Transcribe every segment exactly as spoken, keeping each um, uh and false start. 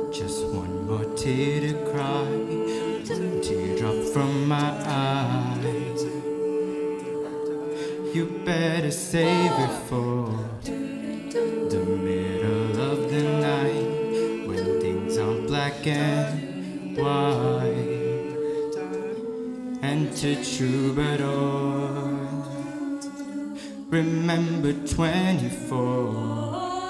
Just one more tear to cry, one teardrop from my eye. You better save it for the middle of the night, when things are black and white. Enter troubadour, remember twenty-four.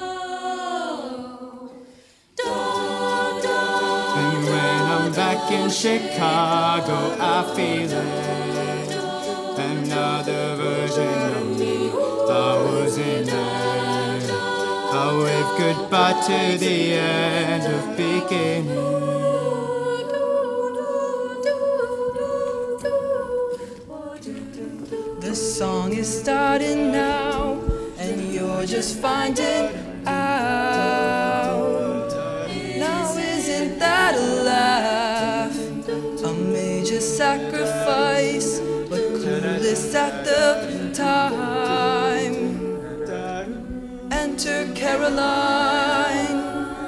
And when I'm back in Chicago, I feel it. Another version of me, I was in there. I wave goodbye to the end of beginning. The song is starting now, and you're just finding out. Now isn't that a laugh? A major sacrifice, but clueless at the time. Enter Caroline.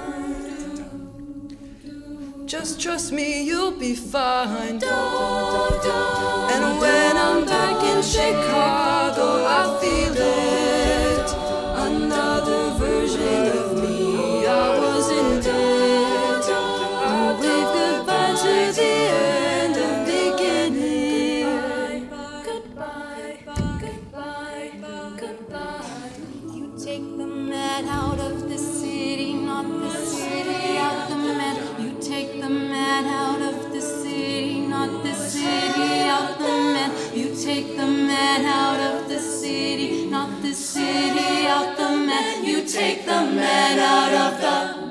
Just trust me, you'll be fine. And when I'm back in Chicago, I feel it. Another version of me, I was in debt. I wave goodbye to the end of beginning. Goodbye, goodbye, goodbye. You take the man out of the city, not the city out the man. You take the man out of the city, not the city out the man. You take the man out of the city, not the city out the man. You take the man out of the.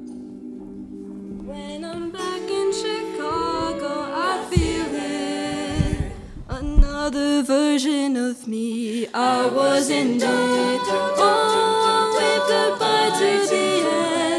When I'm back in Chicago, I feel it. Another version of me, I was in it. Oh, wave goodbye to the end.